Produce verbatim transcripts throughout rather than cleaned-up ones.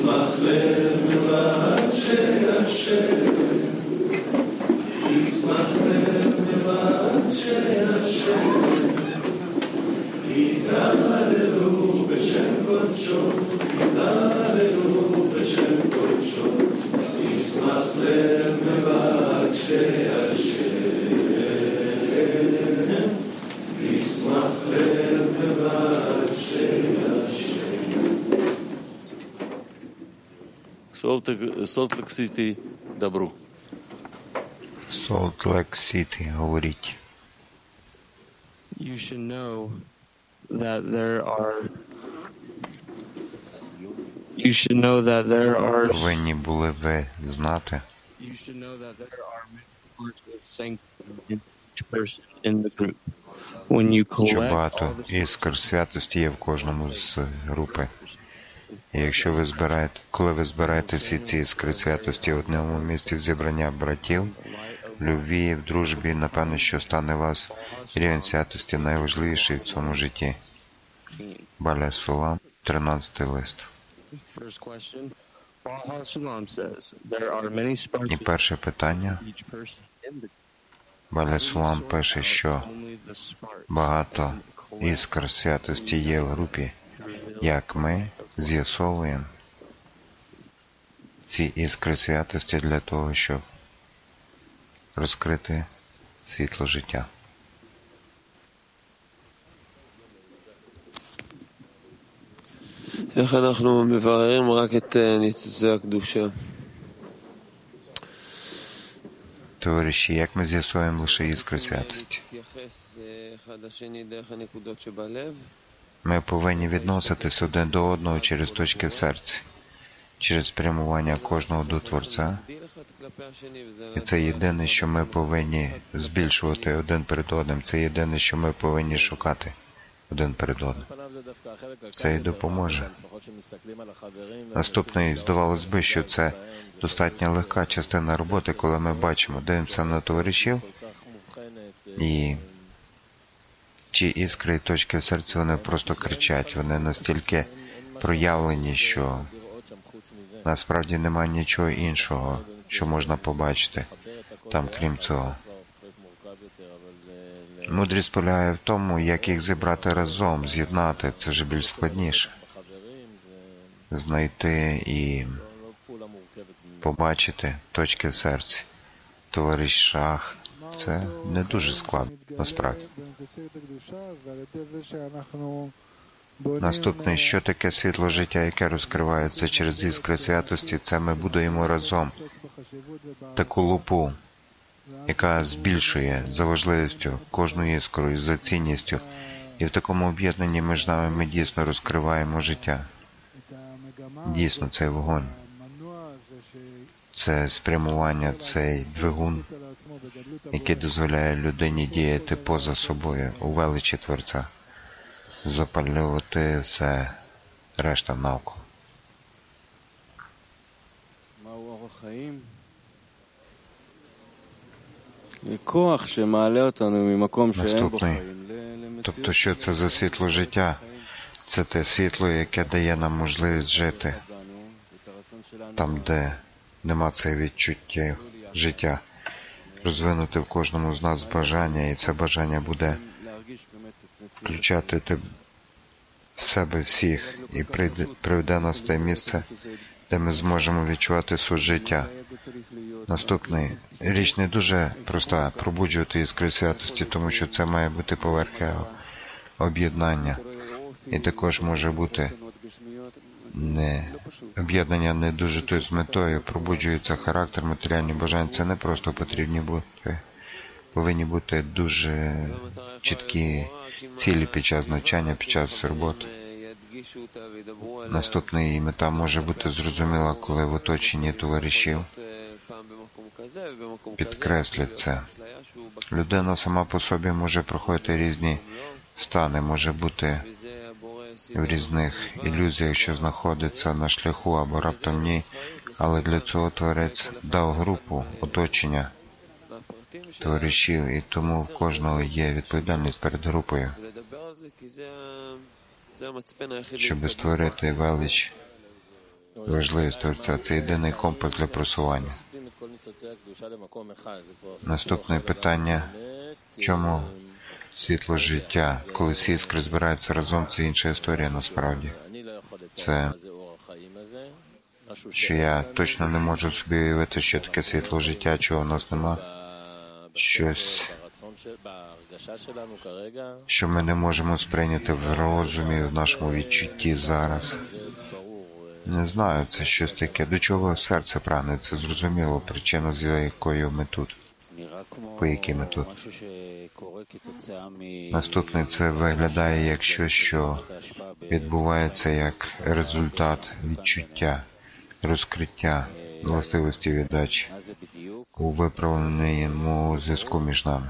Salt Lake City, добру. Salt Lake City, говоріть. You should know that there are You should know that there are Повинні були ви знати, You should know that there are many parts of sanctity in each person in the group. When you що collect багато all the іскр святості є в кожному з групи. І якщо ви збираєте, коли ви збираєте всі ці іскри святості в одному місці в зібрання братів, в любві, в дружбі, напевно, що стане у вас рівень святості найважливіший в цьому житті. Баля Сулам, тринадцятий лист. First question, Baha Salam says there are many sparks І перше питання. in each person in the Баля Сулам пише, що only the spark багато іскр святості є в групі. Як ми з'ясовуємо ці іскри святості для того, щоб розкрити світло життя. איך אנחנו מבררים רק את ניצוצי הקדושה? Товариші, як ми з'ясуємо лише іскри святості? Ми повинні відноситись один до одного через точки в серці, через спрямування кожного до Творця. І це єдине, що ми повинні збільшувати один перед одним. Це єдине, що ми повинні шукати один перед одним. Це і допоможе. Наступний, здавалось би, що це достатньо легка частина роботи, коли ми бачимо, дивимося на товаришів, і ті іскри і точки в серці, вони просто кричать, вони настільки проявлені, що насправді немає нічого іншого, що можна побачити там, крім цього. Мудрість полягає в тому, як їх зібрати разом, з'єднати, це вже більш складніше. Знайти і побачити точки в серці. Товариш Шах, це не дуже складно, насправді. Наступне, що таке світло життя, яке розкривається через іскри святості, це ми будуємо разом таку лупу, яка збільшує за важливістю кожну іскру і за цінністю. І в такому об'єднанні між нами ми дійсно розкриваємо життя. Дійсно, цей вогонь, це спрямування, цей двигун, який дозволяє людині діяти поза собою у величі Творця, запалювати все решта навколо. Наступний. Тобто, що це за світло життя? Це те світло, яке дає нам можливість жити там, де нема цих відчуттів життя. Розвинути в кожному з нас бажання, і це бажання буде включати в себе всіх і приведе нас в те місце, де ми зможемо відчувати суть життя. Наступний. Річ не дуже проста – пробуджувати іскри святості, тому що це має бути поверхня об'єднання. І також може бути не об'єднання не дуже то з метою, пробуджується характер, матеріальні бажання. Це не просто потрібні бути. Повинні бути дуже чіткі цілі під час навчання, під час роботи. Наступний мета може бути зрозуміла, коли в оточенні товаришів підкреслять це. Людина сама по собі може проходити різні стани, може бути в різних ілюзіях, що знаходиться на шляху або раптом ні, але для цього Творець дав групу, оточення товаришів, і тому в кожного є відповідальність перед групою, щоб створити велич важливість Творця. Це єдиний компас для просування. Наступне питання. Чому світло життя, коли всі іскри збираються разом, це інша історія насправді. Це, що я точно не можу собі уявити, що таке світло життя, чого в нас нема. Щось, що ми не можемо сприйняти в розумі, в нашому відчутті зараз. Не знаю, це щось таке. До чого серце прагне, це зрозуміло, причина, з якою ми тут. По якій ми тут. Наступне, це виглядає як щось, що відбувається як результат відчуття, розкриття властивості віддачі у виправленому зв'язку між нами.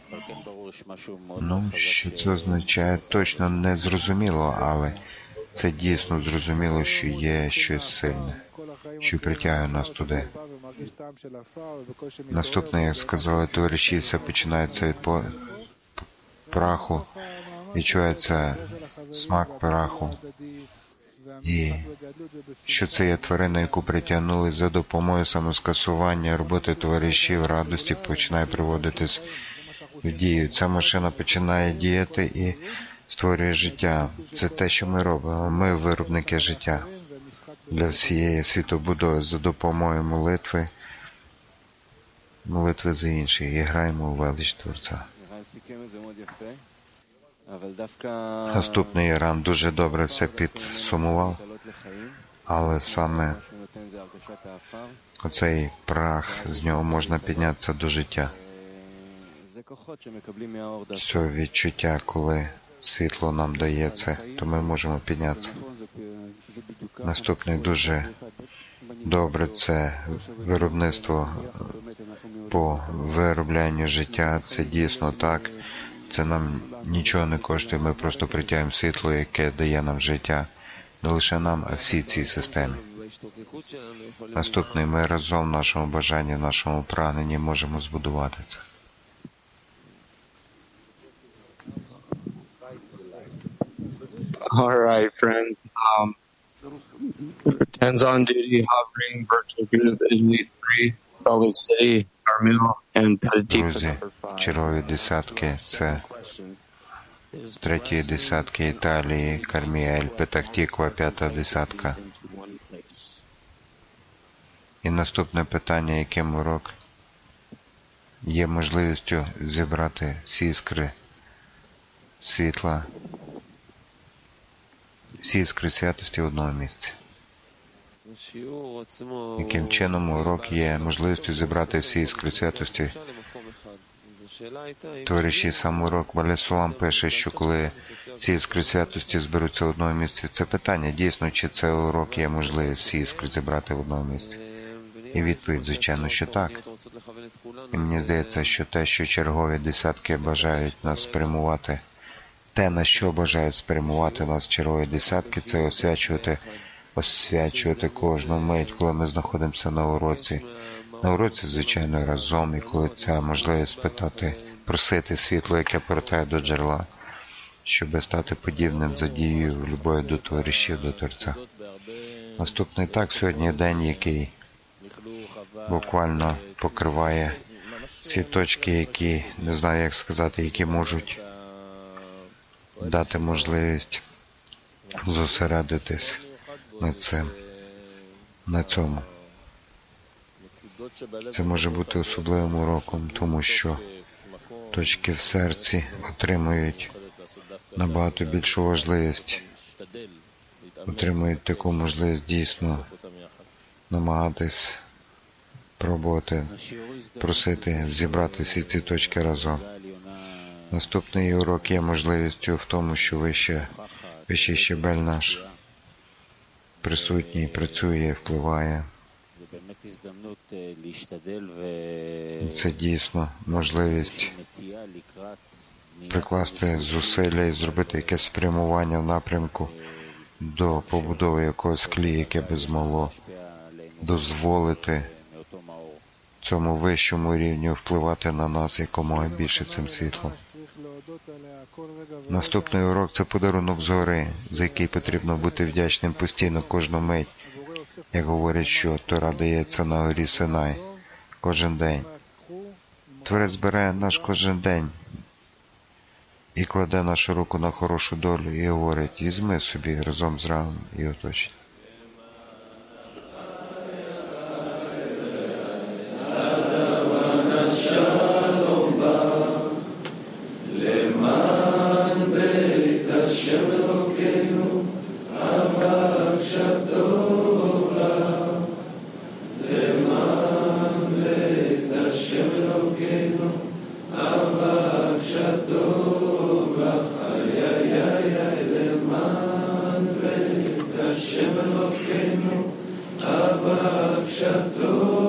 Ну, що це означає, точно не зрозуміло, але це дійсно зрозуміло, що є щось сильне, що притягує нас туди. Наступне, як сказали товариші, все починається від по... праху, відчувається смак праху. І що це є тварина, яку притягнули за допомогою самоскасування, роботи товаришів, радості починає приводитись в дію. Ця машина починає діяти і створює життя. Це те, що ми робимо. Ми виробники життя для всієї світобудови за допомогою молитви, молитви за інших і граємо у велич Творця. Наступний Іран дуже добре все підсумував, але саме оцей прах, з нього можна піднятися до життя. Це відчуття, коли світло нам дає це, то ми можемо піднятися. Наступний дуже добре, це виробництво по вироблянню життя. Це дійсно так. Це нам нічого не коштує, ми просто притягуємо світло, яке дає нам життя. Не лише нам, а всій цій системі. Наступний, ми разом в нашому бажанні, в нашому прагненні можемо збудувати це. All right, friends. Um, hands-on duty, hovering, virtual group, Italy three, Salt City, Carmel, and Petitiko Друзі, number five. чергові десятки – це треті десятки Італії, Карміель, Петахтіква, п'ята десятка. І наступне питання, яким урок є можливістю зібрати всі іскри світла, всі іскри святості в одному місці. Яким чином урок є можливістю зібрати всі іскри святості? Товариші, сам урок Валесулам пише, що коли ці іскри святості зберуться в одному місці, це питання, дійсно, чи це урок є можливість всі іскри зібрати в одному місці? І відповідь, звичайно, що так. І мені здається, що те, що чергові десятки бажають нас спрямувати, те, на що бажають спрямувати нас чергові десятки, це освячувати, освячувати кожну мить, коли ми знаходимося на уроці. На уроці, звичайно, разом, і коли ця можливість спитати, просити світло, яке повертає до джерела, щоб стати подібним за дією любові до товаришів, до Творця. Наступний так, сьогодні день, який буквально покриває всі точки, які, не знаю, як сказати, які можуть дати можливість зосередитись на цим, на цьому. Це може бути особливим уроком, тому що точки в серці отримують набагато більшу важливість, отримують таку можливість дійсно намагатись, пробувати, просити зібрати всі ці точки разом. Наступний урок є можливістю в тому, що вище, вищий щебель наш присутній, працює, впливає. Це дійсно можливість прикласти зусилля і зробити якесь спрямування в напрямку до побудови якогось клі, яке би змогло дозволити цьому вищому рівню впливати на нас якомога більше цим світлом. Наступний урок – це подарунок згори, за який потрібно бути вдячним постійно кожну мить, як говорять, що Тора дається на горі Синай кожен день. Творець бере наш кожен день і кладе нашу руку на хорошу долю і говорить: візьми собі разом з Равом і оточення. Hashem Elokeinu, Abba Kshato.